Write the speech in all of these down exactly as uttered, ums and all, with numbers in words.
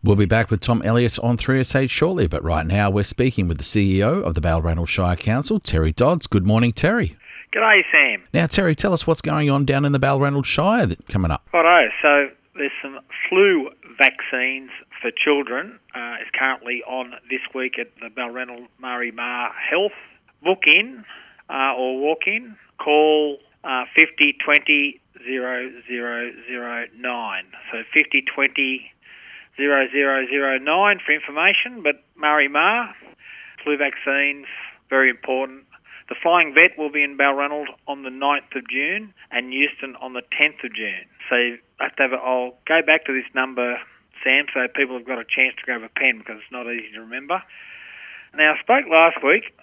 We'll be back with Tom Elliott on three S H shortly, but right now we're speaking with the C E O of the Balranald Shire Council, Terry Dodds. Good morning, Terry. G'day, Sam. Now, Terry, tell us what's going on down in the Balranald Shire that coming up. Righto, so there's some flu vaccines for children. Uh, is currently on this week at the Balranald Murray Mar Health. Book in uh, or walk in. Call uh, fifty twenty zero zero zero nine. So fifty twenty zero zero zero nine for information. But Murray Mar, flu vaccines, very important. The Flying Vet will be in Balranald on the ninth of June and Euston on the tenth of June. So you have to have a, I'll go back to this number, Sam, so people have got a chance to grab a pen because it's not easy to remember. Now, I spoke last week,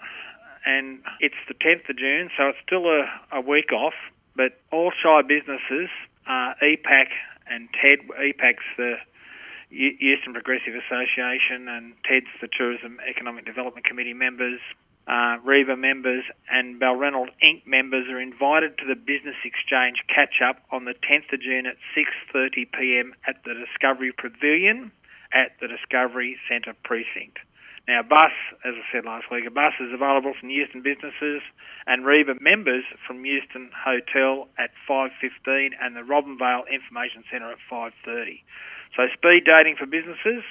and it's the tenth of June, so it's still a, a week off, but all Shire businesses, uh, E PAC and TED, E PAC's the Euston Progressive Association, and TED's the Tourism Economic Development Committee members, Uh, REBA members and Balranald Incorporated members are invited to the Business Exchange catch-up on the tenth of June at six thirty p m at the Discovery Pavilion at the Discovery Centre Precinct. Now, a bus, as I said last week, a bus is available from Euston businesses and REBA members from Euston Hotel at five fifteen and the Robinvale Information Centre at five thirty. So speed dating for businesses,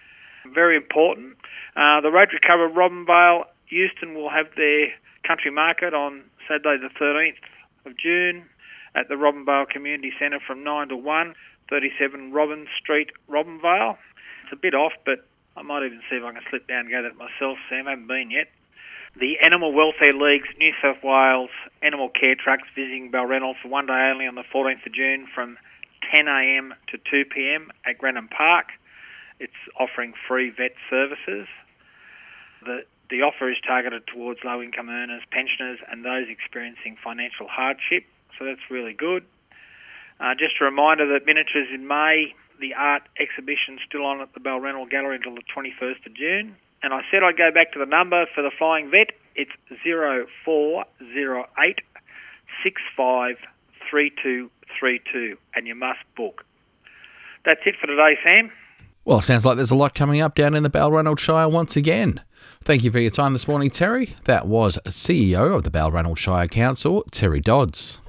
very important. Uh, the Rotary Club of Robinvale Euston will have their country market on Saturday the thirteenth of June at the Robinvale Community Centre from nine to one, thirty-seven Robin Street, Robinvale. It's a bit off, but I might even see if I can slip down and go there myself, Sam. I haven't been yet. The Animal Welfare League's New South Wales Animal Care Trucks visiting Balranald for one day only on the fourteenth of June from ten a m to two p m at Granham Park. It's offering free vet services. The The offer is targeted towards low-income earners, pensioners and those experiencing financial hardship, so that's really good. Uh, just a reminder that miniatures in May, the art exhibition's still on at the Balranald Gallery until the twenty-first of June. And I said I'd go back to the number for the Flying Vet. It's zero four zero eight six five three two three two, and you must book. That's it for today, Sam. Well, sounds like there's a lot coming up down in the Balranald Shire once again. Thank you for your time this morning, Terry. That was C E O of the Balranald Shire Council, Terry Dodds.